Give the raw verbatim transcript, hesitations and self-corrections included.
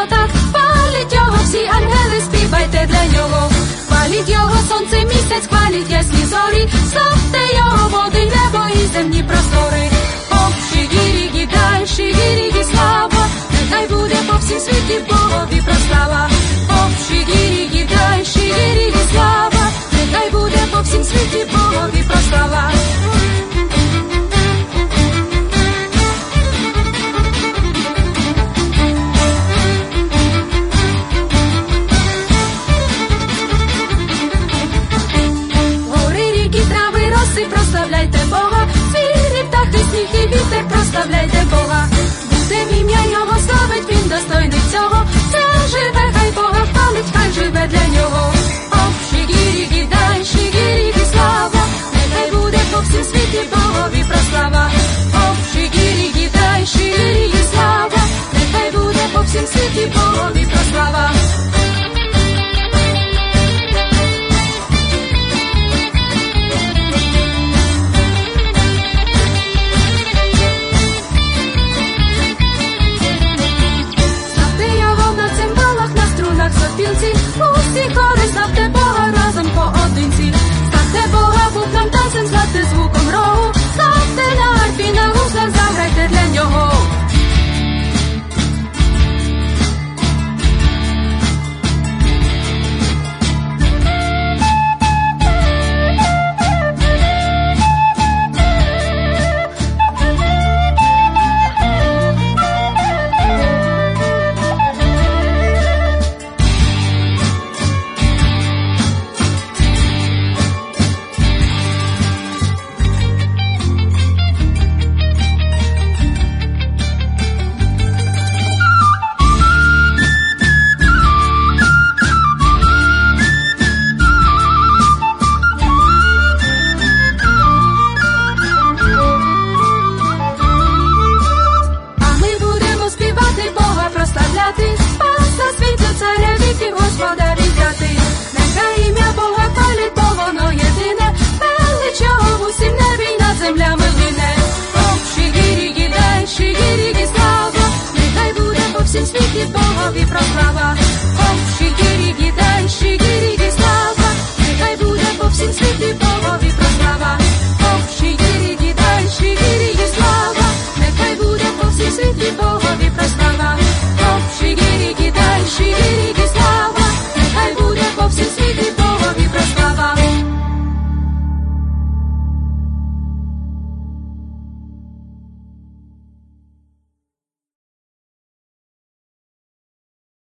висотах, хвалять його всі ангели, співайте для нього. Хваліть його сонце, місяць, хваліть ясні зорі, славте його води, небо і земні простори. Ох, шигірі-гі, дай, шигірі-гі, слава, нехай буде по всім світі Богові прослава. Ох, шигірі-гі, дай, шигірі-гі, слава, нехай буде по всім світі Богові прослава. Прославляйте Бога, звірі, птахи, сніг і вітер, прославляйте Бога. Будем ім'я його славить, він достойний цього. Це живе, хай Бога хвалить, хай живе для нього. Ох, шигірі-гі, дай, шигірі-гі, слава, нехай буде по всім світі Богові прослава. Ох, шигірі-гі, дай, шигірі-гі, слава, нехай буде по всім світі Богові прослава. Усі хори, славте Бога разом поодинці. Славте Бога бубном, танцем, славте звуком рогу. Славте на арфі, на гуслах, заграйте для нього. Богові прослава. Ох, шигірі-гі, дай, шигірі-гі, слава, нехай буде по всім світі.